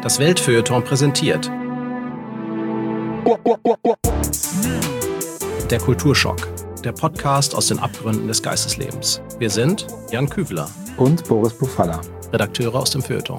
Das Weltfeuilleton präsentiert. Der Kulturschock, der Podcast aus den Abgründen des Geisteslebens. Wir sind Jan Küveler und Boris Bufalla, Redakteure aus dem Feuilleton.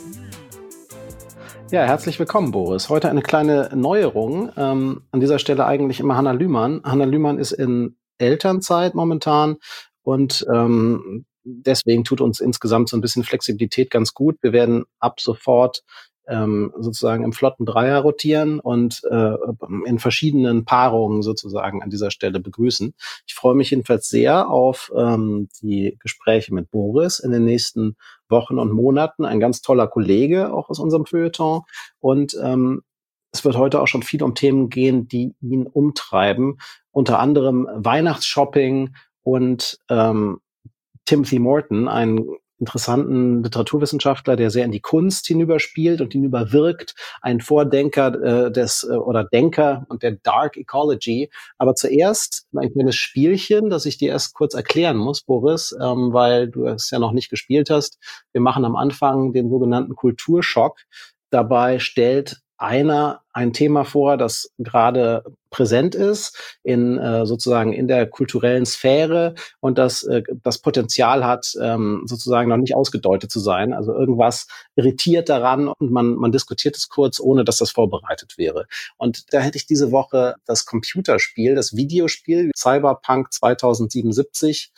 Ja, herzlich willkommen, Boris. Heute eine kleine Neuerung. An dieser Stelle eigentlich immer Hanna Lühmann. Hanna Lühmann ist in Elternzeit momentan und deswegen tut uns insgesamt so ein bisschen Flexibilität ganz gut. Wir werden ab sofort sozusagen im flotten Dreier rotieren und in verschiedenen Paarungen sozusagen an dieser Stelle begrüßen. Ich freue mich jedenfalls sehr auf die Gespräche mit Boris in den nächsten Wochen und Monaten. Ein ganz toller Kollege auch aus unserem Feuilleton. Und es wird heute auch schon viel um Themen gehen, die ihn umtreiben. Unter anderem Weihnachtsshopping und Timothy Morton, einen interessanten Literaturwissenschaftler, der sehr in die Kunst hinüberspielt und hinüberwirkt, ein Vordenker Denker und der Dark Ecology. Aber zuerst ein kleines Spielchen, das ich dir erst kurz erklären muss, Boris, weil du es ja noch nicht gespielt hast. Wir machen am Anfang den sogenannten Kulturschock. Dabei stellt einer ein Thema vor, das gerade präsent ist sozusagen in der kulturellen Sphäre und das Potenzial hat, sozusagen noch nicht ausgedeutet zu sein. Also irgendwas irritiert daran und man diskutiert es kurz, ohne dass das vorbereitet wäre. Und da hätte ich diese Woche das Computerspiel, das Videospiel Cyberpunk 2077.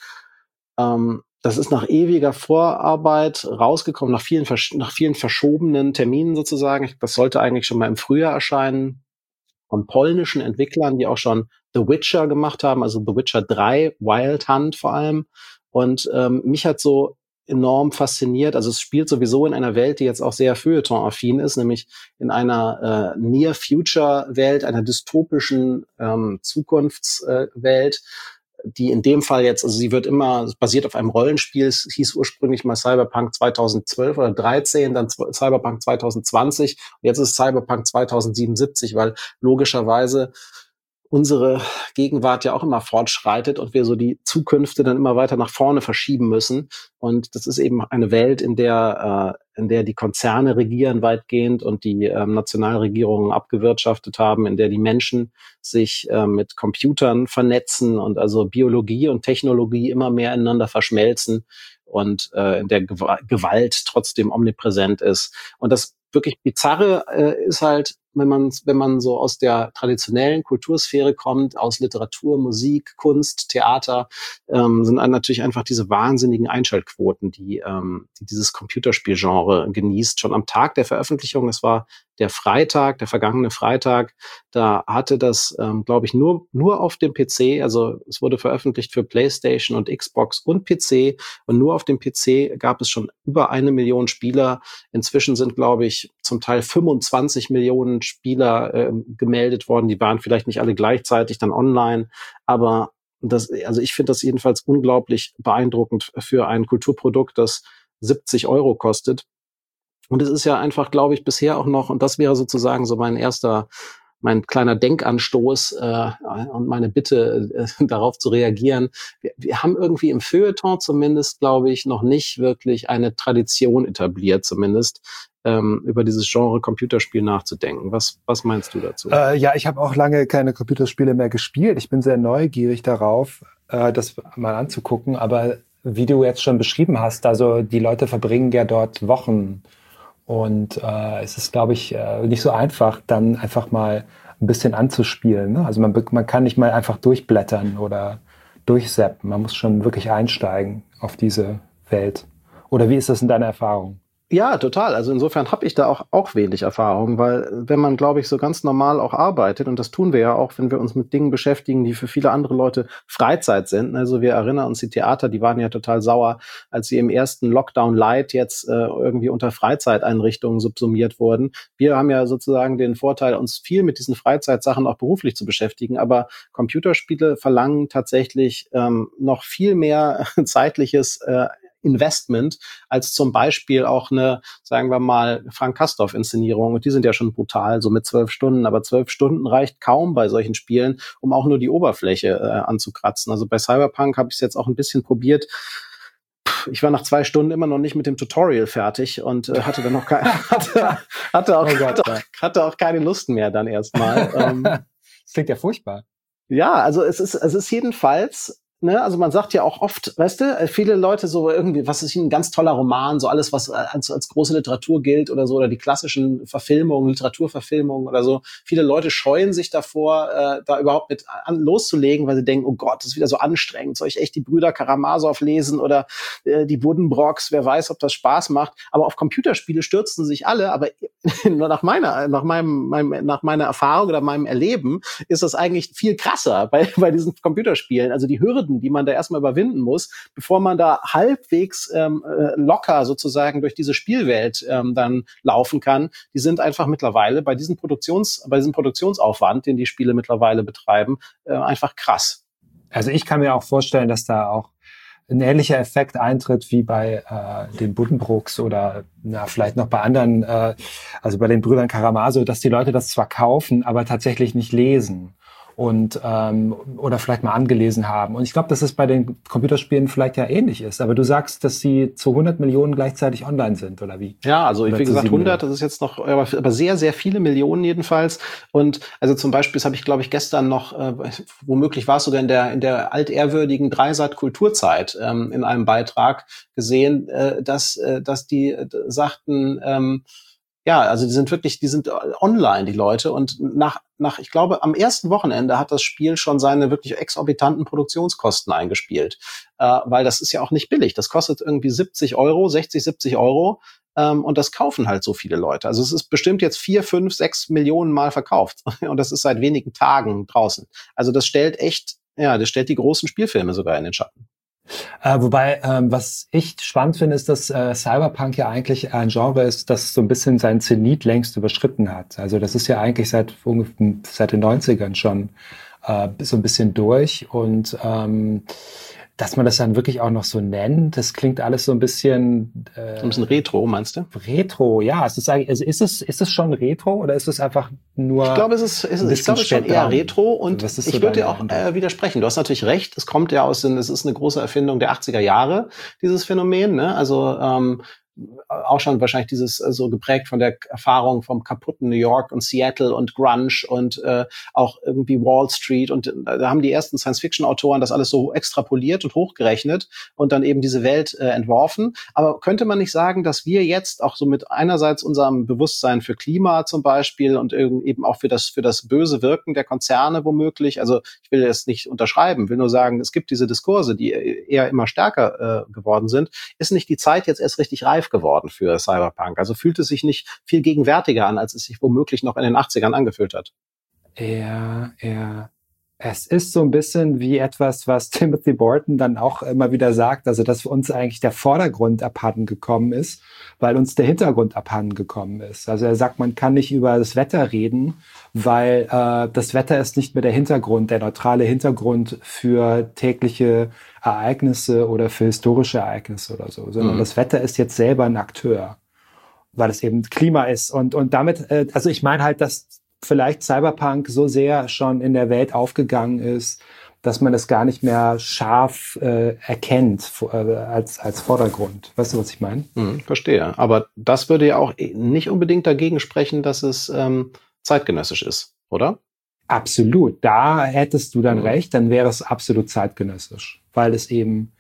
Das ist nach ewiger Vorarbeit rausgekommen, nach vielen verschobenen Terminen sozusagen. Das sollte eigentlich schon mal im Frühjahr erscheinen. Von polnischen Entwicklern, die auch schon The Witcher gemacht haben, also The Witcher 3, Wild Hunt vor allem. Und mich hat so enorm fasziniert. Also es spielt sowieso in einer Welt, die jetzt auch sehr feuilleton-affin ist, nämlich in einer Near-Future-Welt, einer dystopischen Zukunftswelt, die in dem Fall jetzt, also sie basiert auf einem Rollenspiel, es hieß ursprünglich mal Cyberpunk 2012 oder 13, dann Cyberpunk 2020 und jetzt ist Cyberpunk 2077, weil logischerweise unsere Gegenwart ja auch immer fortschreitet und wir so die Zukünfte dann immer weiter nach vorne verschieben müssen. Und das ist eben eine Welt, in der die Konzerne regieren weitgehend und die Nationalregierungen abgewirtschaftet haben, in der die Menschen sich mit Computern vernetzen und also Biologie und Technologie immer mehr ineinander verschmelzen und in der Gewalt trotzdem omnipräsent ist. Und das wirklich Bizarre ist halt, wenn man so aus der traditionellen Kultursphäre kommt, aus Literatur, Musik, Kunst, Theater, sind natürlich einfach diese wahnsinnigen Einschaltquoten, die dieses Computerspielgenre genießt. Schon am Tag der Veröffentlichung, es war der vergangene Freitag, da hatte das, glaube ich, nur auf dem PC, also es wurde veröffentlicht für PlayStation und Xbox und PC und nur auf dem PC gab es schon über 1 Million Spieler. Inzwischen sind, glaube ich, zum Teil 25 Millionen Spieler gemeldet worden. Die waren vielleicht nicht alle gleichzeitig dann online, aber ich finde das jedenfalls unglaublich beeindruckend für ein Kulturprodukt, das 70 € kostet. Und es ist ja einfach, glaube ich, bisher auch noch, und das wäre sozusagen so mein kleiner Denkanstoß und meine Bitte, darauf zu reagieren. Wir haben irgendwie im Feuilleton zumindest, glaube ich, noch nicht wirklich eine Tradition etabliert, zumindest über dieses Genre Computerspiel nachzudenken. Was meinst du dazu? Ja, ich habe auch lange keine Computerspiele mehr gespielt. Ich bin sehr neugierig darauf, das mal anzugucken. Aber wie du jetzt schon beschrieben hast, also die Leute verbringen ja dort Wochen. Und es ist, glaube ich, nicht so einfach, dann einfach mal ein bisschen anzuspielen. Ne? Also man kann nicht mal einfach durchblättern oder durchzappen. Man muss schon wirklich einsteigen auf diese Welt. Oder wie ist das in deiner Erfahrung? Ja, total. Also insofern habe ich da auch wenig Erfahrung, weil wenn man, glaube ich, so ganz normal auch arbeitet, und das tun wir ja auch, wenn wir uns mit Dingen beschäftigen, die für viele andere Leute Freizeit sind. Also wir erinnern uns, die Theater, die waren ja total sauer, als sie im ersten Lockdown Light jetzt irgendwie unter Freizeiteinrichtungen subsumiert wurden. Wir haben ja sozusagen den Vorteil, uns viel mit diesen Freizeitsachen auch beruflich zu beschäftigen, aber Computerspiele verlangen tatsächlich noch viel mehr zeitliches Investment als zum Beispiel auch eine, sagen wir mal, Frank Castorf-Inszenierung. Und die sind ja schon brutal, so mit 12 Stunden. Aber 12 Stunden reicht kaum bei solchen Spielen, um auch nur die Oberfläche anzukratzen. Also bei Cyberpunk habe ich es jetzt auch ein bisschen probiert. ich war nach 2 Stunden immer noch nicht mit dem Tutorial fertig und hatte dann noch hatte auch keine Lust mehr dann erstmal. Das klingt ja furchtbar. Ja, also es ist jedenfalls, ne, also man sagt ja auch oft, weißt du, viele Leute so irgendwie, was ist ein ganz toller Roman, so alles, was als große Literatur gilt oder so, oder die klassischen Verfilmungen, Literaturverfilmungen oder so. Viele Leute scheuen sich davor, da überhaupt mit loszulegen, weil sie denken, oh Gott, das ist wieder so anstrengend. Soll ich echt die Brüder Karamasow lesen oder die Buddenbrocks? Wer weiß, ob das Spaß macht. Aber auf Computerspiele stürzten sich alle. Aber nach meiner Erfahrung oder meinem Erleben ist das eigentlich viel krasser bei diesen Computerspielen. Also die Hürden, die man da erstmal überwinden muss, bevor man da halbwegs locker sozusagen durch diese Spielwelt dann laufen kann, die sind einfach mittlerweile bei diesem Produktionsaufwand, den die Spiele mittlerweile betreiben, einfach krass. Also ich kann mir auch vorstellen, dass da auch ein ähnlicher Effekt eintritt wie bei den Buddenbrooks oder vielleicht noch bei anderen, also bei den Brüdern Karamazov, dass die Leute das zwar kaufen, aber tatsächlich nicht lesen. Und oder vielleicht mal angelesen haben. Und ich glaube, dass es bei den Computerspielen vielleicht ja ähnlich ist. Aber du sagst, dass sie zu 100 Millionen gleichzeitig online sind, oder wie? Ja, also wie gesagt 100, das ist jetzt noch, aber sehr, sehr viele Millionen jedenfalls. Und also zum Beispiel, das habe ich, glaube ich, gestern noch, womöglich war es sogar in der altehrwürdigen Dreisat Kulturzeit in einem Beitrag gesehen, dass die sagten, ja, also die sind online, die Leute. Und ich glaube, am ersten Wochenende hat das Spiel schon seine wirklich exorbitanten Produktionskosten eingespielt. Weil das ist ja auch nicht billig. Das kostet irgendwie 70 Euro. Und das kaufen halt so viele Leute. Also es ist bestimmt jetzt 4, 5, 6 Millionen Mal verkauft. Und das ist seit wenigen Tagen draußen. Also das stellt die großen Spielfilme sogar in den Schatten. Wobei, was ich spannend finde, ist, dass Cyberpunk ja eigentlich ein Genre ist, das so ein bisschen seinen Zenit längst überschritten hat. Also das ist ja eigentlich seit den 90ern schon so ein bisschen durch. Und dass man das dann wirklich auch noch so nennt, das klingt alles so ein bisschen Retro, meinst du? Retro, ja. Ist es schon Retro oder ist es einfach nur? Ich glaube, es ist schon eher Retro und ich würde dir auch widersprechen. Du hast natürlich recht. Es kommt ja es ist eine große Erfindung der 80er Jahre, dieses Phänomen, ne? Also auch schon wahrscheinlich dieses so geprägt von der Erfahrung vom kaputten New York und Seattle und Grunge und auch irgendwie Wall Street und da haben die ersten Science-Fiction-Autoren das alles so extrapoliert und hochgerechnet und dann eben diese Welt entworfen. Aber könnte man nicht sagen, dass wir jetzt auch so mit einerseits unserem Bewusstsein für Klima zum Beispiel und eben auch für das böse Wirken der Konzerne womöglich, also ich will das nicht unterschreiben, will nur sagen, es gibt diese Diskurse, die eher immer stärker geworden sind, ist nicht die Zeit jetzt erst richtig reif geworden für Cyberpunk. Also fühlt es sich nicht viel gegenwärtiger an, als es sich womöglich noch in den 80ern angefühlt hat. Ja. Es ist so ein bisschen wie etwas, was Timothy Bolton dann auch immer wieder sagt, also dass für uns eigentlich der Vordergrund abhanden gekommen ist, weil uns der Hintergrund abhanden gekommen ist. Also er sagt, man kann nicht über das Wetter reden, weil das Wetter ist nicht mehr der Hintergrund, der neutrale Hintergrund für tägliche Ereignisse oder für historische Ereignisse oder so, sondern das Wetter ist jetzt selber ein Akteur, weil es eben Klima ist. Und damit, also ich meine halt, dass vielleicht Cyberpunk so sehr schon in der Welt aufgegangen ist, dass man es gar nicht mehr scharf erkennt als Vordergrund. Weißt du, was ich meine? Verstehe. Aber das würde ja auch nicht unbedingt dagegen sprechen, dass es zeitgenössisch ist, oder? Absolut. Da hättest du dann recht, dann wäre es absolut zeitgenössisch, weil es eben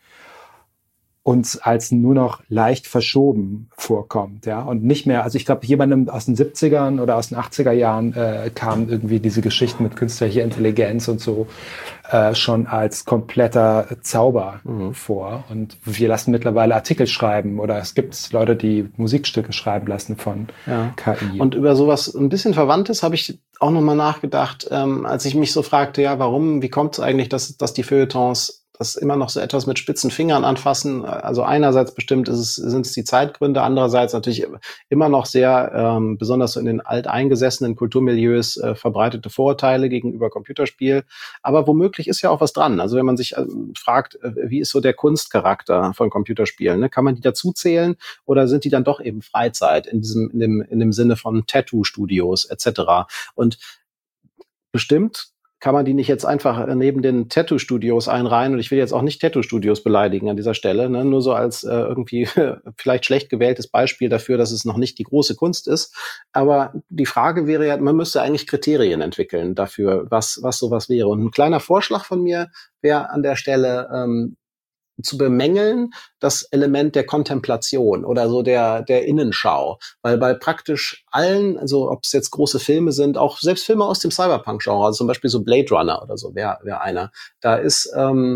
uns als nur noch leicht verschoben vorkommt, ja, und nicht mehr, also ich glaube, jemandem aus den 70ern oder aus den 80er Jahren kamen irgendwie diese Geschichten mit künstlicher Intelligenz und so schon als kompletter Zauber vor und wir lassen mittlerweile Artikel schreiben oder es gibt Leute, die Musikstücke schreiben lassen von KI. Und über sowas ein bisschen Verwandtes habe ich auch nochmal nachgedacht, als ich mich so fragte, ja, wie kommt es eigentlich, dass die Feuilletons das immer noch so etwas mit spitzen Fingern anfassen. Also einerseits bestimmt sind es die Zeitgründe, andererseits natürlich immer noch sehr, besonders so in den alteingesessenen Kulturmilieus, verbreitete Vorurteile gegenüber Computerspiel. Aber womöglich ist ja auch was dran. Also wenn man sich fragt, wie ist so der Kunstcharakter von Computerspielen? Ne? Kann man die dazu zählen oder sind die dann doch eben Freizeit in dem Sinne von Tattoo-Studios etc.? Und bestimmt kann man die nicht jetzt einfach neben den Tattoo-Studios einreihen? Und ich will jetzt auch nicht Tattoo-Studios beleidigen an dieser Stelle, ne? Nur so als irgendwie vielleicht schlecht gewähltes Beispiel dafür, dass es noch nicht die große Kunst ist. Aber die Frage wäre ja, man müsste eigentlich Kriterien entwickeln dafür, was sowas wäre. Und ein kleiner Vorschlag von mir wäre an der Stelle, zu bemängeln, das Element der Kontemplation oder so der Innenschau. Weil bei praktisch allen, also ob es jetzt große Filme sind, auch selbst Filme aus dem Cyberpunk-Genre, also zum Beispiel so Blade Runner oder so, wäre einer. Da ist,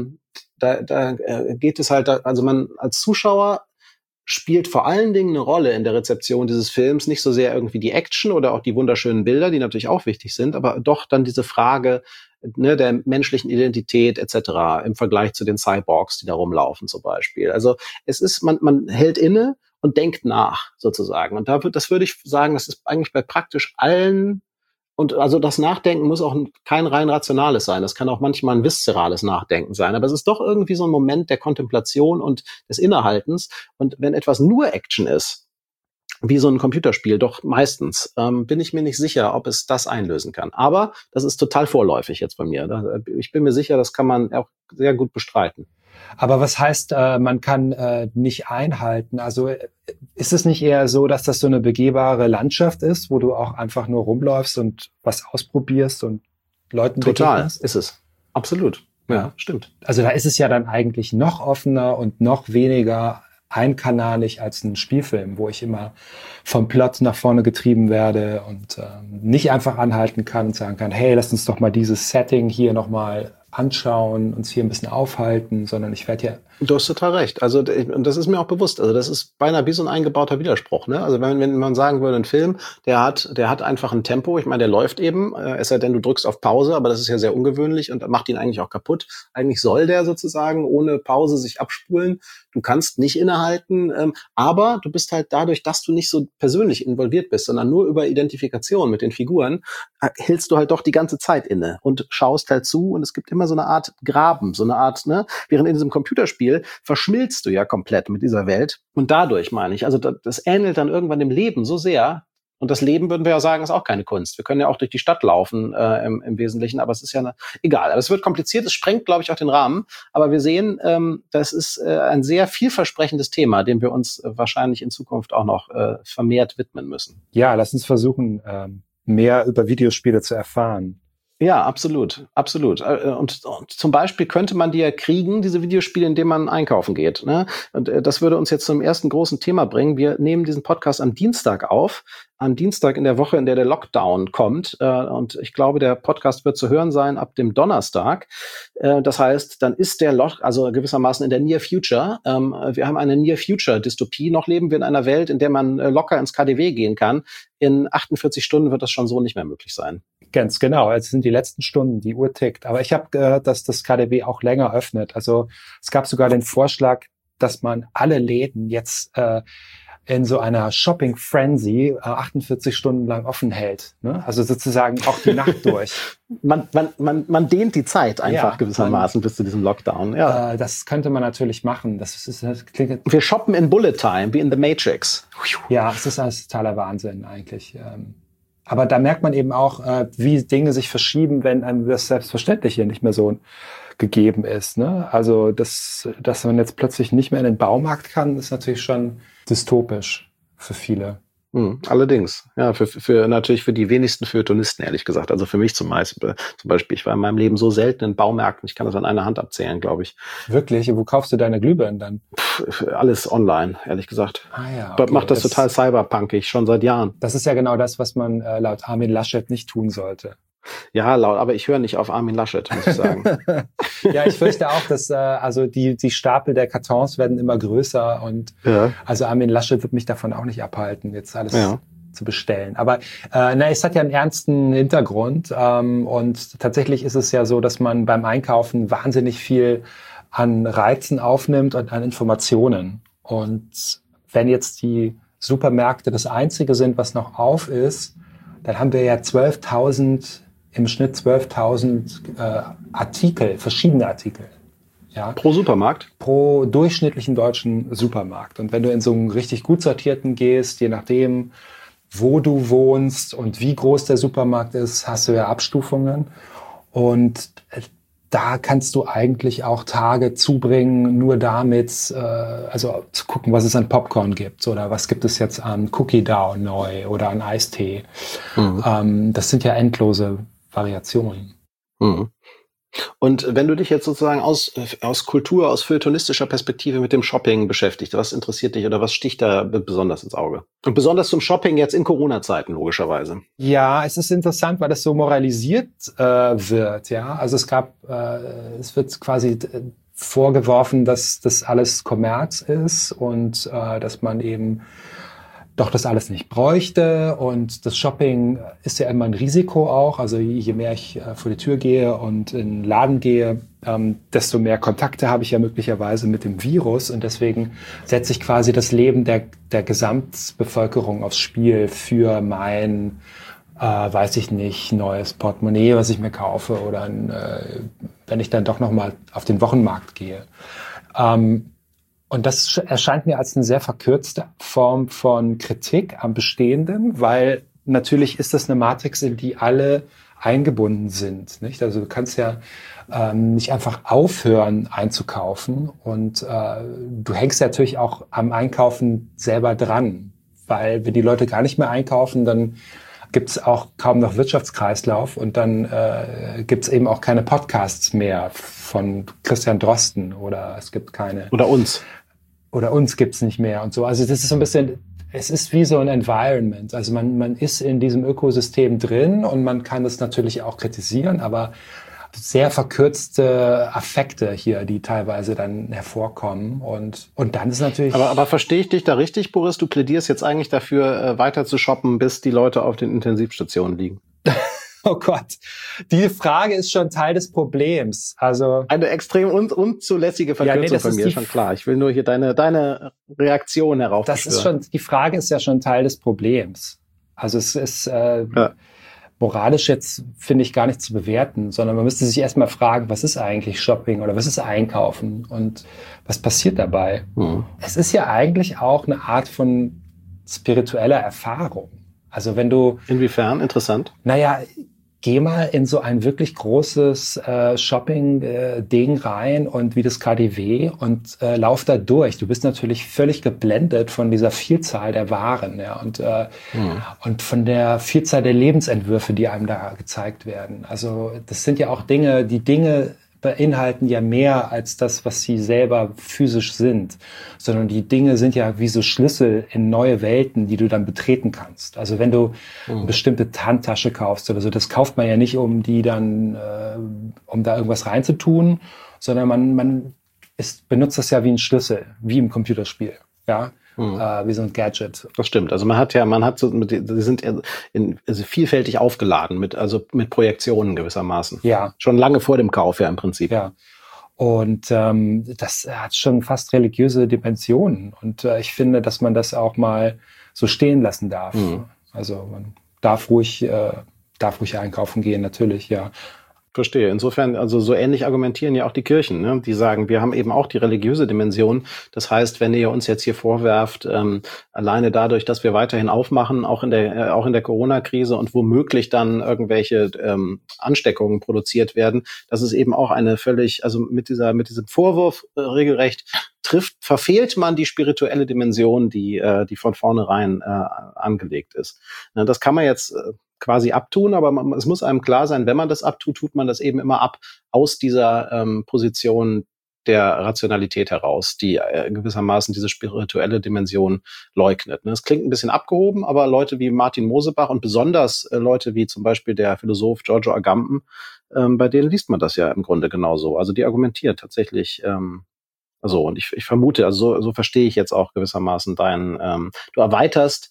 da geht es halt, also man als Zuschauer spielt vor allen Dingen eine Rolle in der Rezeption dieses Films, nicht so sehr irgendwie die Action oder auch die wunderschönen Bilder, die natürlich auch wichtig sind, aber doch dann diese Frage, ne, der menschlichen Identität etc. im Vergleich zu den Cyborgs, die da rumlaufen zum Beispiel. Also es ist, man hält inne und denkt nach sozusagen. Und das würde ich sagen, das ist eigentlich bei praktisch allen. Und also das Nachdenken muss auch kein rein rationales sein. Das kann auch manchmal ein viszerales Nachdenken sein. Aber es ist doch irgendwie so ein Moment der Kontemplation und des Innehaltens. Und wenn etwas nur Action ist, wie so ein Computerspiel, doch meistens, bin ich mir nicht sicher, ob es das einlösen kann. Aber das ist total vorläufig jetzt bei mir. Ich bin mir sicher, das kann man auch sehr gut bestreiten. Aber was heißt, man kann nicht einhalten? Also ist es nicht eher so, dass das so eine begehbare Landschaft ist, wo du auch einfach nur rumläufst und was ausprobierst und Leuten total begegnest? Ist es. Absolut. Ja, stimmt. Also da ist es ja dann eigentlich noch offener und noch weniger einkanalig als ein Spielfilm, wo ich immer vom Plot nach vorne getrieben werde und nicht einfach anhalten kann und sagen kann, hey, lass uns doch mal dieses Setting hier nochmal anschauen, uns hier ein bisschen aufhalten, sondern ich werde ja... Du hast total recht. Also, und das ist mir auch bewusst. Also, das ist beinahe wie so ein eingebauter Widerspruch, ne? Also, wenn man sagen würde, ein Film, der hat einfach ein Tempo. Ich meine, der läuft eben, es sei denn, du drückst auf Pause, aber das ist ja sehr ungewöhnlich und macht ihn eigentlich auch kaputt. Eigentlich soll der sozusagen ohne Pause sich abspulen. Du kannst nicht innehalten, aber du bist halt dadurch, dass du nicht so persönlich involviert bist, sondern nur über Identifikation mit den Figuren, hältst du halt doch die ganze Zeit inne und schaust halt zu und es gibt immer so eine Art Graben, so eine Art, ne? Während in diesem Computerspiel verschmilzt du ja komplett mit dieser Welt. Und dadurch meine ich, also das ähnelt dann irgendwann dem Leben so sehr. Und das Leben, würden wir ja sagen, ist auch keine Kunst. Wir können ja auch durch die Stadt laufen im Wesentlichen, aber es ist ja egal. Aber es wird kompliziert, es sprengt, glaube ich, auch den Rahmen. Aber wir sehen, das ist ein sehr vielversprechendes Thema, dem wir uns wahrscheinlich in Zukunft auch noch vermehrt widmen müssen. Ja, lass uns versuchen, mehr über Videospiele zu erfahren. Ja, absolut, absolut. Und zum Beispiel könnte man die ja kriegen, diese Videospiele, indem man einkaufen geht, ne? Und das würde uns jetzt zum ersten großen Thema bringen. Wir nehmen diesen Podcast am Dienstag auf. Am Dienstag in der Woche, in der der Lockdown kommt. Und ich glaube, der Podcast wird zu hören sein ab dem Donnerstag. Das heißt, dann ist der also gewissermaßen in der Near Future. Wir haben eine Near Future Dystopie. Noch leben wir in einer Welt, in der man locker ins KaDeWe gehen kann. In 48 Stunden wird das schon so nicht mehr möglich sein. Ganz genau. Es sind die letzten Stunden, die Uhr tickt. Aber ich habe gehört, dass das KaDeWe auch länger öffnet. Also es gab sogar den Vorschlag, dass man alle Läden jetzt in so einer Shopping Frenzy 48 Stunden lang offen hält. Ne? Also sozusagen auch die Nacht durch. Man dehnt die Zeit einfach gewissermaßen bis zu diesem Lockdown. Ja. Das könnte man natürlich machen. Das klingt. Wir shoppen in Bullet Time, wie in The Matrix. Ja, es ist alles totaler Wahnsinn eigentlich. Aber da merkt man eben auch, wie Dinge sich verschieben, wenn einem das Selbstverständliche nicht mehr so gegeben ist. Ne? Also, dass man jetzt plötzlich nicht mehr in den Baumarkt kann, ist natürlich schon dystopisch für viele. Allerdings, ja, natürlich für die wenigsten Feuilletonisten, ehrlich gesagt. Also für mich zum Beispiel, ich war in meinem Leben so selten in Baumärkten, ich kann das an einer Hand abzählen, glaube ich. Wirklich? Wo kaufst du deine Glühbirnen dann? Alles online, ehrlich gesagt. Ja, okay. Macht das total cyberpunkig, schon seit Jahren. Das ist ja genau das, was man laut Armin Laschet nicht tun sollte. Ja, aber ich höre nicht auf Armin Laschet, muss ich sagen. Ja, ich fürchte auch, dass also die Stapel der Kartons werden immer größer und also Armin Laschet wird mich davon auch nicht abhalten, jetzt alles zu bestellen. Aber es hat ja einen ernsten Hintergrund und tatsächlich ist es ja so, dass man beim Einkaufen wahnsinnig viel an Reizen aufnimmt und an Informationen. Und wenn jetzt die Supermärkte das Einzige sind, was noch auf ist, dann haben wir ja im Schnitt 12.000 Artikel, verschiedene Artikel. Ja. Pro Supermarkt? Pro durchschnittlichen deutschen Supermarkt. Und wenn du in so einen richtig gut sortierten gehst, je nachdem, wo du wohnst und wie groß der Supermarkt ist, hast du ja Abstufungen. Und da kannst du eigentlich auch Tage zubringen, nur damit, also zu gucken, was es an Popcorn gibt oder was gibt es jetzt an Cookie Dough neu oder an Eistee. Das sind ja endlose Variationen. Mhm. Und wenn du dich jetzt sozusagen aus Kultur, aus feuilletonistischer Perspektive mit dem Shopping beschäftigst, was interessiert dich oder was sticht da besonders ins Auge? Und besonders zum Shopping jetzt in Corona-Zeiten, logischerweise. Ja, es ist interessant, weil das so moralisiert wird. Ja, also es wird quasi vorgeworfen, dass das alles Kommerz ist und dass man eben doch das alles nicht bräuchte. Und das Shopping ist ja immer ein Risiko auch. Also je mehr ich vor die Tür gehe und in den Laden gehe, desto mehr Kontakte habe ich ja möglicherweise mit dem Virus. Und deswegen setze ich quasi das Leben der Gesamtbevölkerung aufs Spiel für mein, weiß ich nicht, neues Portemonnaie, was ich mir kaufe oder wenn ich dann doch nochmal auf den Wochenmarkt gehe. Und das erscheint mir als eine sehr verkürzte Form von Kritik am Bestehenden, weil natürlich ist das eine Matrix, in die alle eingebunden sind, nicht? Also du kannst ja nicht einfach aufhören einzukaufen und du hängst natürlich auch am Einkaufen selber dran, weil wenn die Leute gar nicht mehr einkaufen, dann gibt es auch kaum noch Wirtschaftskreislauf und dann gibt es eben auch keine Podcasts mehr von Christian Drosten oder es gibt keine... Oder uns gibt's nicht mehr und so. Also das ist so ein bisschen, es ist wie so ein Environment. Also man ist in diesem Ökosystem drin und man kann das natürlich auch kritisieren, aber sehr verkürzte Affekte hier, die teilweise dann hervorkommen und dann ist natürlich... Aber verstehe ich dich da richtig, Boris? Du plädierst jetzt eigentlich dafür, weiter zu shoppen, bis die Leute auf den Intensivstationen liegen. Oh Gott, die Frage ist schon Teil des Problems. Also eine extrem unzulässige Verkürzung von mir, schon klar. Ich will nur hier deine Reaktion heraufbeschwören. Die Frage ist ja schon Teil des Problems. Also es ist moralisch jetzt, finde ich, gar nicht zu bewerten, sondern man müsste sich erstmal fragen, was ist eigentlich Shopping oder was ist Einkaufen und was passiert dabei? Es ist ja eigentlich auch eine Art von spiritueller Erfahrung. Also wenn du... Inwiefern? Interessant. Naja, geh mal in so ein wirklich großes Shopping-Ding rein und wie das KaDeWe und lauf da durch. Du bist natürlich völlig geblendet von dieser Vielzahl der Waren, ja, und von der Vielzahl der Lebensentwürfe, die einem da gezeigt werden. Also das sind ja auch Dinge beinhalten ja mehr als das, was sie selber physisch sind, sondern die Dinge sind ja wie so Schlüssel in neue Welten, die du dann betreten kannst. Also wenn du eine bestimmte Handtasche kaufst oder so, das kauft man ja nicht, um die dann, um da irgendwas reinzutun, sondern man benutzt das ja wie ein Schlüssel, wie im Computerspiel, ja. Wie so ein Gadget. Das stimmt. Also man hat so, die sind also vielfältig aufgeladen mit Projektionen gewissermaßen. Ja. Schon lange vor dem Kauf, ja, im Prinzip. Ja. Und das hat schon fast religiöse Dimensionen. Und ich finde, dass man das auch mal so stehen lassen darf. Also man darf ruhig einkaufen gehen, natürlich, ja. Verstehe. Insofern, also so ähnlich argumentieren ja auch die Kirchen, ne? Die sagen, wir haben eben auch die religiöse Dimension. Das heißt, wenn ihr uns jetzt hier vorwerft, alleine dadurch, dass wir weiterhin aufmachen, auch in der Corona-Krise und womöglich dann irgendwelche Ansteckungen produziert werden, das ist eben auch eine völlig, also mit diesem Vorwurf regelrecht verfehlt man die spirituelle Dimension, die von vornherein angelegt ist. Ne, das kann man jetzt quasi abtun, aber es muss einem klar sein, wenn man das abtut, tut man das eben immer ab aus dieser Position der Rationalität heraus, die gewissermaßen diese spirituelle Dimension leugnet. Es klingt ein bisschen abgehoben, aber Leute wie Martin Mosebach und besonders Leute wie zum Beispiel der Philosoph Giorgio Agamben, bei denen liest man das ja im Grunde genauso. Also die argumentiert tatsächlich und ich vermute, also so verstehe ich jetzt auch gewissermaßen du erweiterst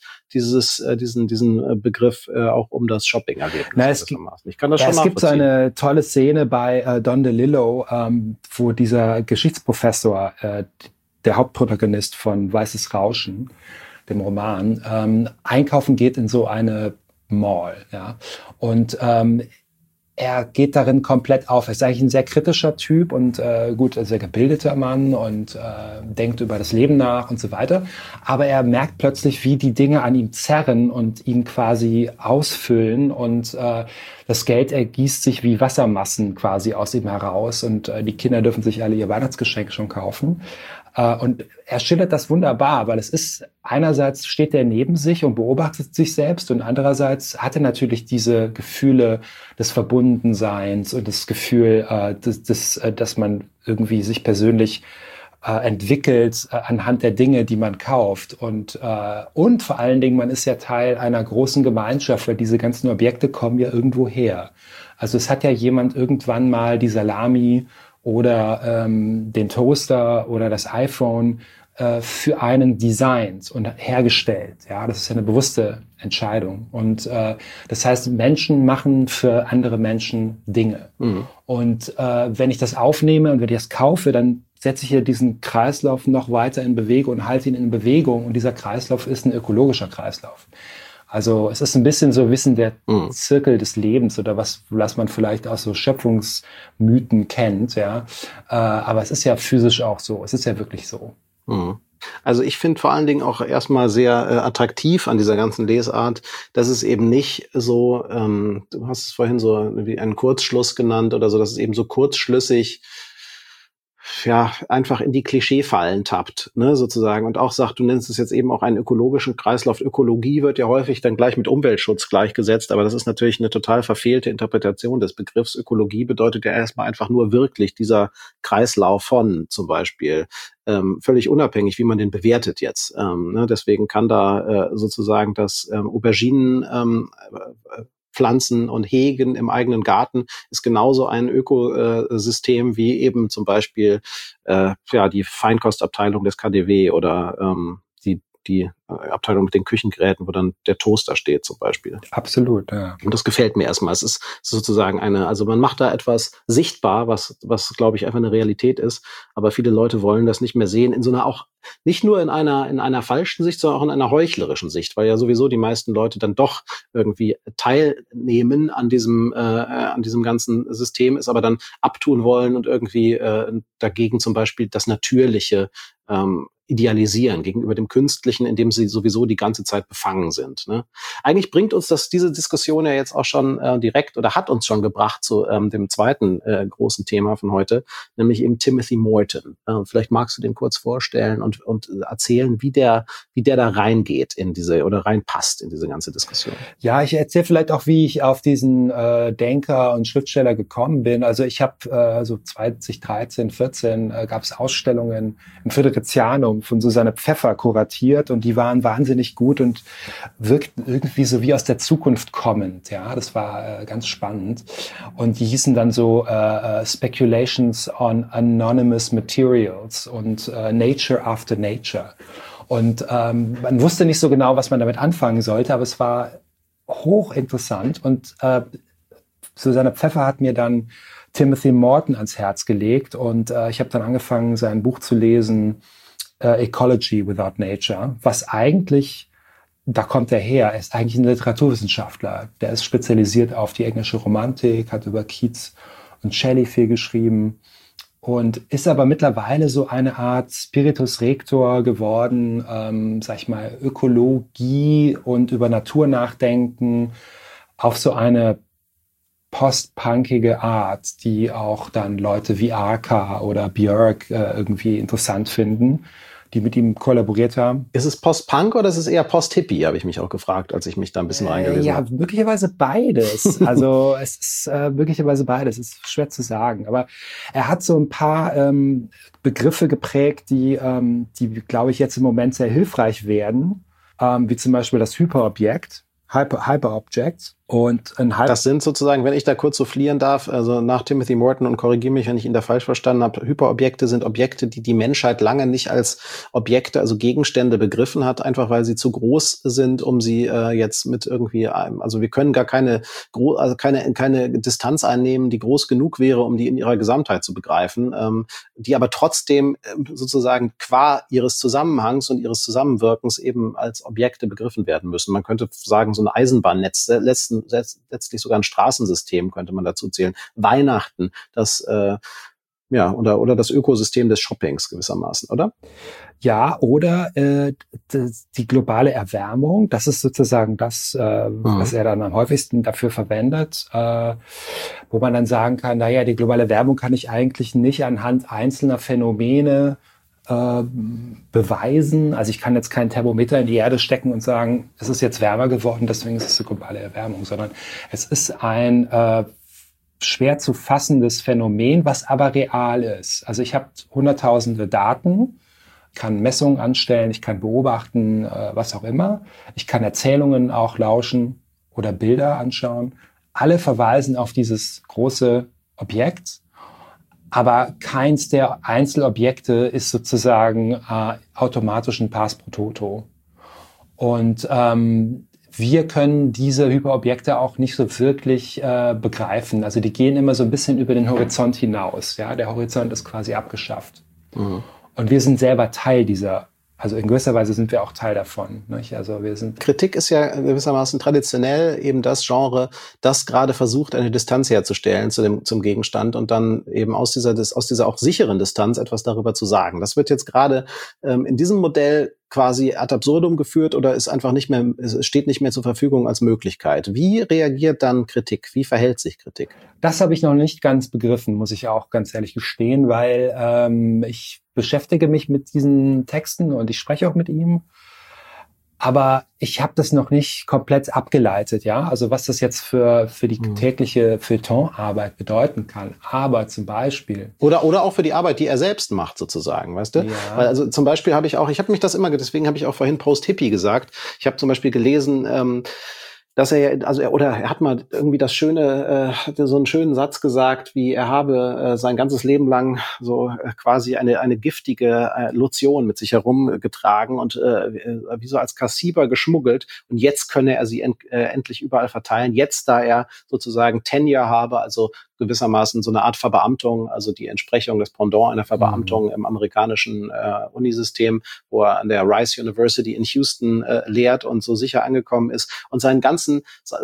diesen Begriff auch um das Shopping-Erlebnis gewissermaßen. Ich kann das schon nachvollziehen. Es gibt so eine tolle Szene bei Don DeLillo, wo dieser Geschichtsprofessor, der Hauptprotagonist von Weißes Rauschen, dem Roman, einkaufen geht in so eine Mall, ja. Und er geht darin komplett auf. Er ist eigentlich ein sehr kritischer Typ und gut, ein sehr gebildeter Mann und denkt über das Leben nach und so weiter. Aber er merkt plötzlich, wie die Dinge an ihm zerren und ihn quasi ausfüllen und das Geld ergießt sich wie Wassermassen quasi aus ihm heraus und die Kinder dürfen sich alle ihr Weihnachtsgeschenk schon kaufen. Und er schildert das wunderbar, weil es ist, einerseits steht er neben sich und beobachtet sich selbst und andererseits hat er natürlich diese Gefühle des Verbundenseins und das Gefühl, dass man irgendwie sich persönlich entwickelt anhand der Dinge, die man kauft. Und vor allen Dingen, man ist ja Teil einer großen Gemeinschaft, weil diese ganzen Objekte kommen ja irgendwo her. Also es hat ja jemand irgendwann mal die Salami oder den Toaster oder das iPhone für einen designt und hergestellt. Ja, das ist ja eine bewusste Entscheidung. Und das heißt, Menschen machen für andere Menschen Dinge. Mhm. Und wenn ich das aufnehme und wenn ich das kaufe, dann setze ich hier diesen Kreislauf noch weiter in Bewegung und halte ihn in Bewegung. Und dieser Kreislauf ist ein ökologischer Kreislauf. Also es ist ein bisschen so Wissen der Zirkel des Lebens oder was man vielleicht aus so Schöpfungsmythen kennt, ja. Aber es ist ja physisch auch so. Es ist ja wirklich so. Also ich finde vor allen Dingen auch erstmal sehr attraktiv an dieser ganzen Lesart, dass es eben nicht so, du hast es vorhin so wie einen Kurzschluss genannt oder so, dass es eben so kurzschlüssig ja, einfach in die Klischeefallen tappt, ne, sozusagen. Und auch sagt, du nennst es jetzt eben auch einen ökologischen Kreislauf. Ökologie wird ja häufig dann gleich mit Umweltschutz gleichgesetzt, aber das ist natürlich eine total verfehlte Interpretation des Begriffs. Ökologie bedeutet ja erstmal einfach nur wirklich dieser Kreislauf von zum Beispiel, völlig unabhängig, wie man den bewertet jetzt. Ne, deswegen kann da sozusagen das Auberginen Pflanzen und Hegen im eigenen Garten ist genauso ein Ökosystem wie eben zum Beispiel die Feinkostabteilung des KaDeWe oder die Abteilung mit den Küchengeräten, wo dann der Toaster steht zum Beispiel. Absolut, ja. Und das gefällt mir erstmal. Es ist sozusagen also man macht da etwas sichtbar, was glaube ich einfach eine Realität ist, aber viele Leute wollen das nicht mehr sehen in so einer auch nicht nur in einer falschen Sicht, sondern auch in einer heuchlerischen Sicht, weil ja sowieso die meisten Leute dann doch irgendwie teilnehmen an diesem ganzen System, es aber dann abtun wollen und irgendwie dagegen zum Beispiel das Natürliche idealisieren gegenüber dem Künstlichen, in dem sie sowieso die ganze Zeit befangen sind. Ne? Eigentlich bringt uns diese Diskussion ja jetzt auch schon direkt oder hat uns schon gebracht zu dem zweiten großen Thema von heute, nämlich eben Timothy Morton. Vielleicht magst du den kurz vorstellen und erzählen, wie der da reingeht in diese oder reinpasst in diese ganze Diskussion. Ja, ich erzähle vielleicht auch, wie ich auf diesen Denker und Schriftsteller gekommen bin. Also ich habe so 2013, 14 gab es Ausstellungen im Friderizianum von Susanne Pfeffer kuratiert und die waren wahnsinnig gut und wirkten irgendwie so wie aus der Zukunft kommend. Ja, das war ganz spannend. Und die hießen dann so Speculations on Anonymous Materials und Nature After Nature. Und man wusste nicht so genau, was man damit anfangen sollte, aber es war hochinteressant. Und Susanne Pfeffer hat mir dann Timothy Morton ans Herz gelegt und ich habe dann angefangen, sein Buch zu lesen, Ecology Without Nature, was eigentlich, da kommt er her, er ist eigentlich ein Literaturwissenschaftler, der ist spezialisiert auf die englische Romantik, hat über Keats und Shelley viel geschrieben und ist aber mittlerweile so eine Art Spiritus Rector geworden, sag ich mal, Ökologie und über Natur nachdenken auf so eine postpunkige Art, die auch dann Leute wie Arca oder Björk irgendwie interessant finden, die mit ihm kollaboriert haben. Ist es Post-Punk oder ist es eher Post-Hippie, habe ich mich auch gefragt, als ich mich da ein bisschen reingelesen habe. Ja, möglicherweise beides. Also es ist möglicherweise beides, es ist schwer zu sagen. Aber er hat so ein paar Begriffe geprägt, die glaube ich, jetzt im Moment sehr hilfreich werden, wie zum Beispiel das Hyperobjekt, Hyperobjects. Und das sind sozusagen, wenn ich da kurz so fliehen darf, also nach Timothy Morton und korrigiere mich, wenn ich ihn da falsch verstanden habe, Hyperobjekte sind Objekte, die die Menschheit lange nicht als Objekte, also Gegenstände begriffen hat, einfach weil sie zu groß sind, um sie jetzt mit irgendwie, also wir können gar keine Distanz einnehmen, die groß genug wäre, um die in ihrer Gesamtheit zu begreifen, die aber trotzdem sozusagen qua ihres Zusammenhangs und ihres Zusammenwirkens eben als Objekte begriffen werden müssen. Man könnte sagen, so ein Eisenbahnnetz lässt letztlich sogar ein Straßensystem könnte man dazu zählen. Weihnachten, das oder das Ökosystem des Shoppings gewissermaßen, oder? Ja, oder die globale Erwärmung, das ist sozusagen das, was er dann am häufigsten dafür verwendet, wo man dann sagen kann, naja, die globale Erwärmung kann ich eigentlich nicht anhand einzelner Phänomene beweisen. Also ich kann jetzt kein Thermometer in die Erde stecken und sagen, es ist jetzt wärmer geworden, deswegen ist es eine globale Erwärmung, sondern es ist ein schwer zu fassendes Phänomen, was aber real ist. Also ich habe hunderttausende Daten, kann Messungen anstellen, ich kann beobachten, was auch immer. Ich kann Erzählungen auch lauschen oder Bilder anschauen. Alle verweisen auf dieses große Objekt, aber keins der Einzelobjekte ist sozusagen automatisch ein Pars pro Toto. Und wir können diese Hyperobjekte auch nicht so wirklich begreifen. Also die gehen immer so ein bisschen über den Horizont hinaus. Ja, der Horizont ist quasi abgeschafft. Mhm. Und wir sind selber Teil dieser, also in gewisser Weise sind wir auch Teil davon. Nicht? Also wir sind. Kritik ist ja gewissermaßen traditionell eben das Genre, das gerade versucht, eine Distanz herzustellen zum Gegenstand und dann eben aus dieser auch sicheren Distanz etwas darüber zu sagen. Das wird jetzt gerade in diesem Modell quasi ad absurdum geführt oder ist einfach nicht mehr, es steht nicht mehr zur Verfügung als Möglichkeit. Wie reagiert dann Kritik? Wie verhält sich Kritik? Das habe ich noch nicht ganz begriffen, muss ich auch ganz ehrlich gestehen, weil ich beschäftige mich mit diesen Texten und ich spreche auch mit ihm. Aber ich habe das noch nicht komplett abgeleitet, ja. Also was das jetzt für die tägliche Feuilletonarbeit bedeuten kann. Aber zum Beispiel. Oder auch für die Arbeit, die er selbst macht, sozusagen, weißt du? Ja. Weil also zum Beispiel deswegen habe ich auch vorhin Post-Hippie gesagt. Ich habe zum Beispiel gelesen, dass er hat mal irgendwie so einen schönen Satz gesagt, wie er habe sein ganzes Leben lang so quasi eine giftige Lotion mit sich herumgetragen und wie so als Kassiber geschmuggelt und jetzt könne er sie endlich überall verteilen. Jetzt, da er sozusagen Tenure habe, also gewissermaßen so eine Art Verbeamtung, also die Entsprechung, das Pendant einer Verbeamtung im amerikanischen Unisystem, wo er an der Rice University in Houston lehrt und so sicher angekommen ist und den ganzen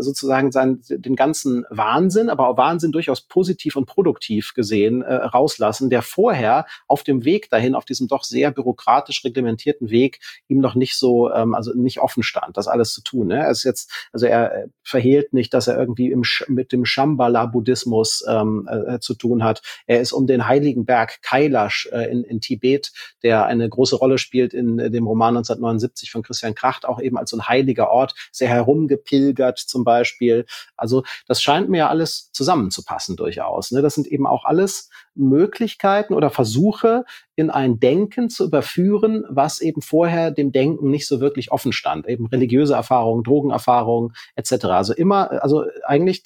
Wahnsinn, aber auch Wahnsinn durchaus positiv und produktiv gesehen, rauslassen, der vorher auf dem Weg dahin, auf diesem doch sehr bürokratisch reglementierten Weg, ihm noch nicht so, also nicht offen stand, das alles zu tun. Ne? Er verhehlt nicht, dass er irgendwie mit dem Shambhala-Buddhismus zu tun hat. Er ist um den heiligen Berg Kailash in Tibet, der eine große Rolle spielt in dem Roman 1979 von Christian Kracht, auch eben als so ein heiliger Ort, sehr herumgepilgert zum Beispiel. Also das scheint mir ja alles zusammenzupassen durchaus. Ne? Das sind eben auch alles Möglichkeiten oder Versuche, in ein Denken zu überführen, was eben vorher dem Denken nicht so wirklich offen stand. Eben religiöse Erfahrungen, Drogenerfahrungen etc. Also eigentlich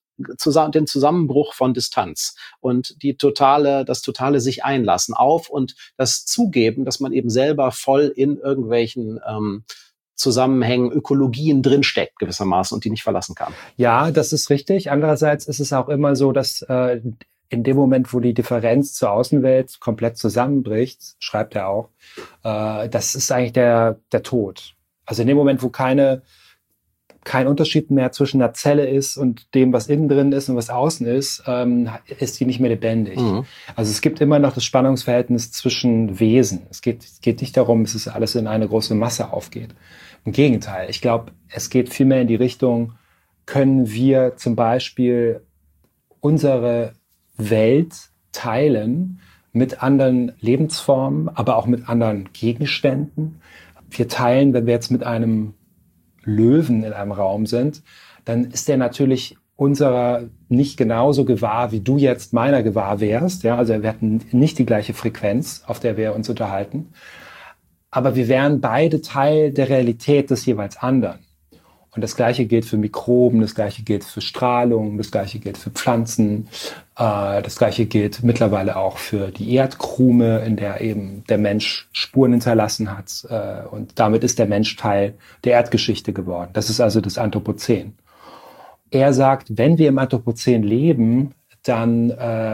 den Zusammenbruch von Distanz und das totale sich einlassen auf und das Zugeben, dass man eben selber voll in irgendwelchen Zusammenhängen, Ökologien drinsteckt gewissermaßen und die nicht verlassen kann. Ja, das ist richtig. Andererseits ist es auch immer so, dass in dem Moment, wo die Differenz zur Außenwelt komplett zusammenbricht, schreibt er auch, das ist eigentlich der Tod. Also in dem Moment, wo kein Unterschied mehr zwischen der Zelle ist und dem, was innen drin ist und was außen ist die nicht mehr lebendig. Mhm. Also es gibt immer noch das Spannungsverhältnis zwischen Wesen. Es geht nicht darum, dass es alles in eine große Masse aufgeht. Im Gegenteil, ich glaube, es geht vielmehr in die Richtung, können wir zum Beispiel unsere Welt teilen mit anderen Lebensformen, aber auch mit anderen Gegenständen. Wir teilen, wenn wir jetzt mit einem Löwen in einem Raum sind, dann ist der natürlich unserer nicht genauso gewahr, wie du jetzt meiner gewahr wärst. Ja, also wir hatten nicht die gleiche Frequenz, auf der wir uns unterhalten. Aber wir wären beide Teil der Realität des jeweils anderen. Und das Gleiche gilt für Mikroben, das Gleiche gilt für Strahlung, das Gleiche gilt für Pflanzen, das Gleiche gilt mittlerweile auch für die Erdkrume, in der eben der Mensch Spuren hinterlassen hat. Und damit ist der Mensch Teil der Erdgeschichte geworden. Das ist also das Anthropozän. Er sagt, wenn wir im Anthropozän leben, dann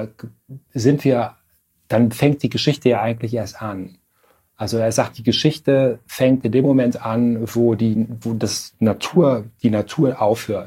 fängt die Geschichte ja eigentlich erst an. Also er sagt, die Geschichte fängt in dem Moment an, wo die Natur aufhört.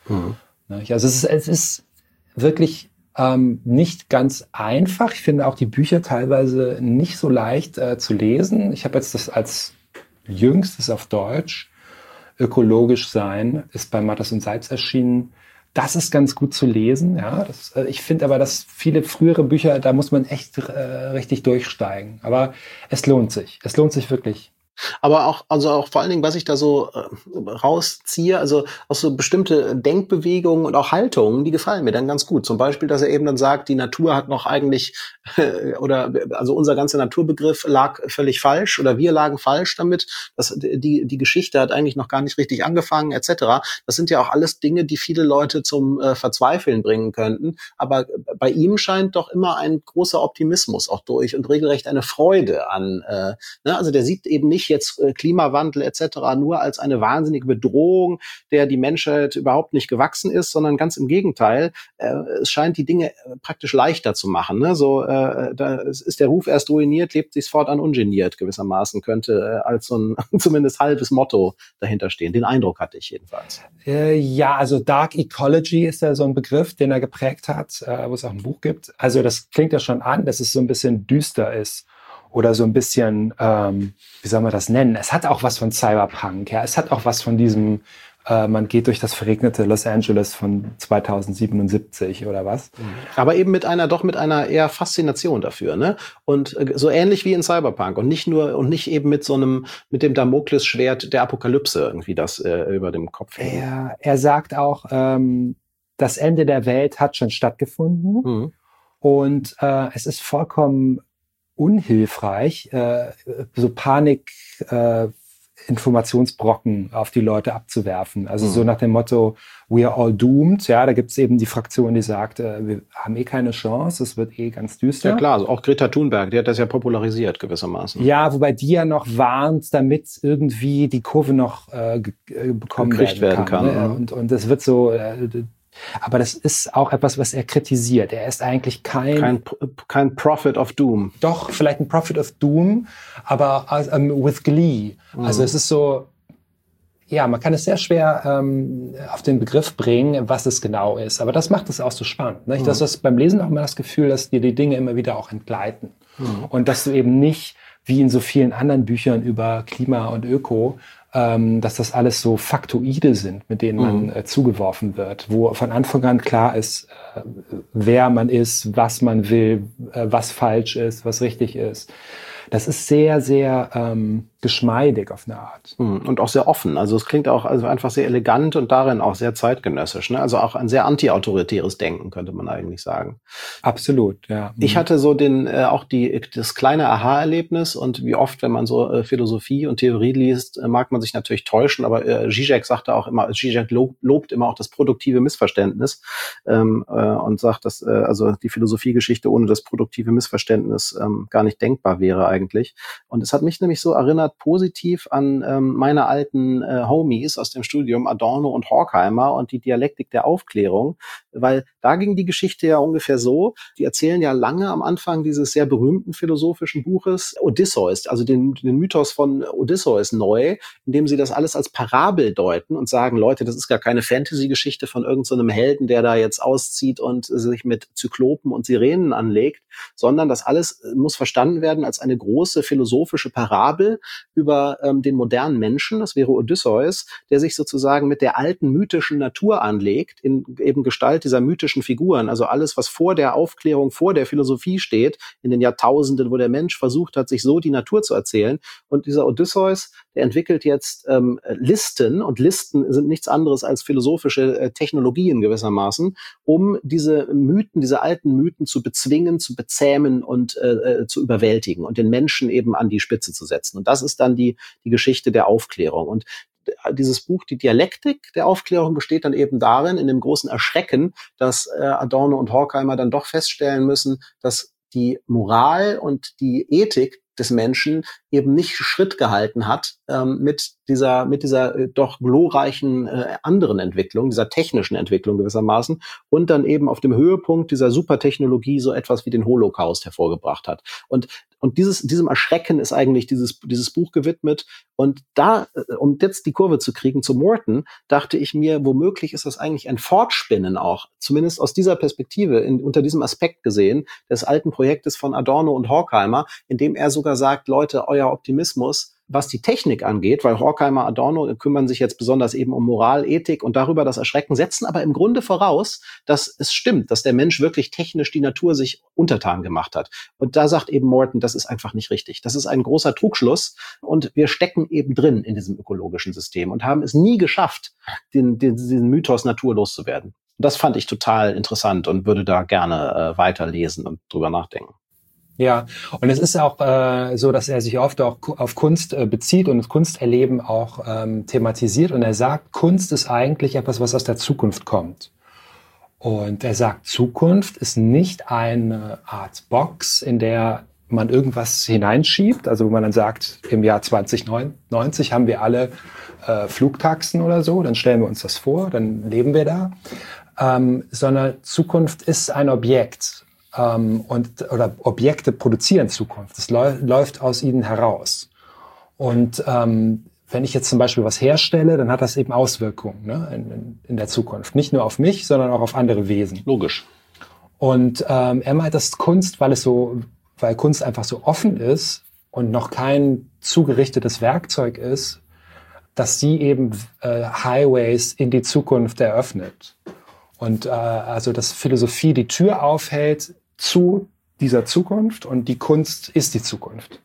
Also es ist wirklich nicht ganz einfach. Ich finde auch die Bücher teilweise nicht so leicht zu lesen. Ich habe jetzt das als jüngstes auf Deutsch. Ökologisch sein ist bei Mattes und Seitz erschienen. Das ist ganz gut zu lesen. Ja, ich finde aber, dass viele frühere Bücher, da muss man echt richtig durchsteigen. Aber es lohnt sich. Es lohnt sich wirklich. Aber auch vor allen Dingen, was ich da so rausziehe, also auch so bestimmte Denkbewegungen und auch Haltungen, die gefallen mir dann ganz gut. Zum Beispiel, dass er eben dann sagt, die Natur hat noch eigentlich, also unser ganzer Naturbegriff lag völlig falsch oder wir lagen falsch damit. Die Geschichte hat eigentlich noch gar nicht richtig angefangen, etc. Das sind ja auch alles Dinge, die viele Leute zum Verzweifeln bringen könnten. Aber bei ihm scheint doch immer ein großer Optimismus auch durch und regelrecht eine Freude an, also der sieht eben nicht jetzt Klimawandel etc. nur als eine wahnsinnige Bedrohung, der die Menschheit überhaupt nicht gewachsen ist, sondern ganz im Gegenteil. Es scheint die Dinge praktisch leichter zu machen. Ne? Da ist der Ruf erst ruiniert, lebt sich's fortan ungeniert gewissermaßen, könnte als so ein zumindest halbes Motto dahinter stehen. Den Eindruck hatte ich jedenfalls. Ja, also Dark Ecology ist ja so ein Begriff, den er geprägt hat, wo es auch ein Buch gibt. Also das klingt ja schon an, dass es so ein bisschen düster ist. Oder so ein bisschen, wie soll man das nennen? Es hat auch was von Cyberpunk, ja. Es hat auch was von diesem, man geht durch das verregnete Los Angeles von 2077 oder was. Aber eben mit einer eher Faszination dafür, ne? Und so ähnlich wie in Cyberpunk und nicht eben mit dem Damoklesschwert der Apokalypse irgendwie, das über dem Kopf hängt. Er sagt auch, das Ende der Welt hat schon stattgefunden und es ist vollkommen unhilfreich, so Informationsbrocken auf die Leute abzuwerfen. Also so nach dem Motto, we are all doomed. Ja, da gibt's eben die Fraktion, die sagt, wir haben keine Chance, es wird ganz düster. Ja klar, also auch Greta Thunberg, die hat das ja popularisiert gewissermaßen. Ja, wobei die ja noch warnt, damit irgendwie die Kurve noch bekommen werden kann. Ne? Und das wird so... aber das ist auch etwas, was er kritisiert. Er ist eigentlich kein Prophet of Doom. Doch, vielleicht ein Prophet of Doom, aber with Glee. Also es ist so, ja, man kann es sehr schwer auf den Begriff bringen, was es genau ist. Aber das macht es auch so spannend. Nicht? Das ist beim Lesen auch immer das Gefühl, dass dir die Dinge immer wieder auch entgleiten. Und dass du eben nicht, wie in so vielen anderen Büchern über Klima und Öko, dass das alles so Faktoide sind, mit denen man zugeworfen wird, wo von Anfang an klar ist, wer man ist, was man will, was falsch ist, was richtig ist. Das ist sehr, sehr geschmeidig auf eine Art. Und auch sehr offen. Also es klingt auch einfach sehr elegant und darin auch sehr zeitgenössisch. Ne? Also auch ein sehr anti-autoritäres Denken, könnte man eigentlich sagen. Absolut, ja. Ich hatte so das kleine Aha-Erlebnis und wie oft, wenn man so Philosophie und Theorie liest, mag man sich natürlich täuschen, aber Zizek sagte auch immer, Zizek lobt immer auch das produktive Missverständnis und sagt, dass also die Philosophiegeschichte ohne das produktive Missverständnis gar nicht denkbar wäre eigentlich. Und es hat mich nämlich so erinnert, positiv an meine alten Homies aus dem Studium, Adorno und Horkheimer und die Dialektik der Aufklärung, weil da ging die Geschichte ja ungefähr so, die erzählen ja lange am Anfang dieses sehr berühmten philosophischen Buches Odysseus, also den Mythos von Odysseus neu, indem sie das alles als Parabel deuten und sagen, Leute, das ist gar keine Fantasy-Geschichte von irgendeinem Helden, der da jetzt auszieht und sich mit Zyklopen und Sirenen anlegt, sondern das alles muss verstanden werden als eine große philosophische Parabel über den modernen Menschen, das wäre Odysseus, der sich sozusagen mit der alten mythischen Natur anlegt, in eben Gestalt dieser mythischen Figuren, also alles, was vor der Aufklärung, vor der Philosophie steht, in den Jahrtausenden, wo der Mensch versucht hat, sich so die Natur zu erzählen. Und dieser Odysseus, der entwickelt jetzt Listen, und Listen sind nichts anderes als philosophische Technologien gewissermaßen, um diese Mythen, diese alten Mythen zu bezwingen, zu bezähmen und zu überwältigen und den Menschen eben an die Spitze zu setzen. Und das ist dann die Geschichte der Aufklärung. Und dieses Buch, die Dialektik der Aufklärung, besteht dann eben darin, in dem großen Erschrecken, dass Adorno und Horkheimer dann doch feststellen müssen, dass die Moral und die Ethik des Menschen eben nicht Schritt gehalten hat mit dieser doch glorreichen anderen Entwicklung, dieser technischen Entwicklung gewissermaßen und dann eben auf dem Höhepunkt dieser Supertechnologie so etwas wie den Holocaust hervorgebracht hat. Und diesem Erschrecken ist eigentlich dieses Buch gewidmet. Und da, um jetzt die Kurve zu kriegen zu Morton, dachte ich mir, womöglich ist das eigentlich ein Fortspinnen auch, zumindest aus dieser Perspektive, unter diesem Aspekt gesehen, des alten Projektes von Adorno und Horkheimer, in dem er sogar sagt, Leute, euer Optimismus, was die Technik angeht, weil Horkheimer, Adorno kümmern sich jetzt besonders eben um Moral, Ethik und darüber das Erschrecken, setzen aber im Grunde voraus, dass es stimmt, dass der Mensch wirklich technisch die Natur sich untertan gemacht hat. Und da sagt eben Morton, das ist einfach nicht richtig. Das ist ein großer Trugschluss und wir stecken eben drin in diesem ökologischen System und haben es nie geschafft, diesen Mythos naturlos zu werden. Und das fand ich total interessant und würde da gerne weiterlesen und drüber nachdenken. Ja, und es ist auch so, dass er sich oft auch auf Kunst bezieht und das Kunsterleben auch thematisiert. Und er sagt, Kunst ist eigentlich etwas, was aus der Zukunft kommt. Und er sagt, Zukunft ist nicht eine Art Box, in der man irgendwas hineinschiebt. Also wo man dann sagt, im Jahr 2090 haben wir alle Flugtaxen oder so. Dann stellen wir uns das vor, dann leben wir da. Sondern Zukunft ist ein Objekt. Oder Objekte produzieren Zukunft. Das läuft aus ihnen heraus. Und wenn ich jetzt zum Beispiel was herstelle, dann hat das eben Auswirkungen, ne, in der Zukunft. Nicht nur auf mich, sondern auch auf andere Wesen. Logisch. Und er meint, dass Kunst, weil Kunst einfach so offen ist und noch kein zugerichtetes Werkzeug ist, dass sie eben Highways in die Zukunft eröffnet. Und also dass Philosophie die Tür aufhält zu dieser Zukunft und die Kunst ist die Zukunft.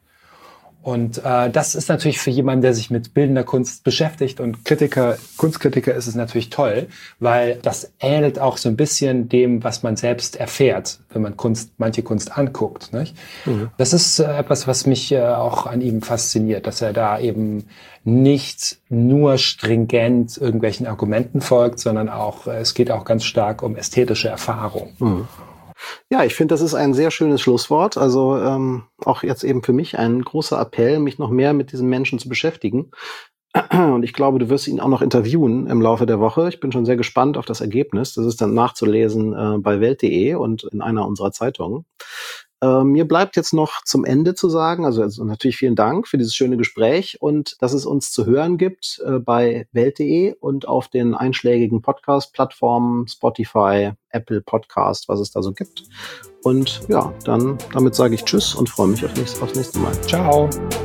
Und das ist natürlich für jemanden, der sich mit bildender Kunst beschäftigt und Kunstkritiker ist es natürlich toll, weil das ähnelt auch so ein bisschen dem, was man selbst erfährt, wenn man manche Kunst anguckt. Nicht? Mhm. Das ist etwas, was mich auch an ihm fasziniert, dass er da eben nicht nur stringent irgendwelchen Argumenten folgt, sondern auch, es geht auch ganz stark um ästhetische Erfahrung. Mhm. Ja, ich finde, das ist ein sehr schönes Schlusswort. Also auch jetzt eben für mich ein großer Appell, mich noch mehr mit diesem Menschen zu beschäftigen. Und ich glaube, du wirst ihn auch noch interviewen im Laufe der Woche. Ich bin schon sehr gespannt auf das Ergebnis. Das ist dann nachzulesen bei Welt.de und in einer unserer Zeitungen. Mir bleibt jetzt noch zum Ende zu sagen, also natürlich vielen Dank für dieses schöne Gespräch und dass es uns zu hören gibt bei Welt.de und auf den einschlägigen Podcast-Plattformen, Spotify, Apple Podcast, was es da so gibt. Und ja, dann damit sage ich Tschüss und freue mich aufs nächste Mal. Ciao.